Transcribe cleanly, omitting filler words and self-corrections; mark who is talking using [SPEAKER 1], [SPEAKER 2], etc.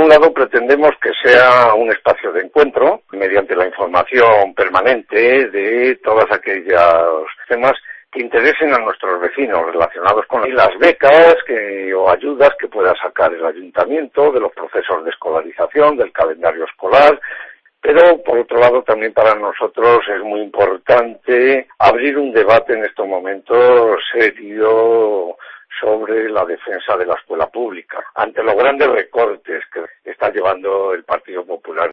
[SPEAKER 1] lado, pretendemos que sea un espacio de encuentro mediante la información permanente de todos aquellos temas que interesen a nuestros vecinos relacionados con las becas o ayudas que pueda sacar el ayuntamiento, de los procesos de escolarización, del calendario escolar. Pero, por otro lado, también para nosotros es muy importante abrir un debate en estos momentos serio sobre la defensa de la escuela pública ante los grandes recortes que está llevando el Partido Popular.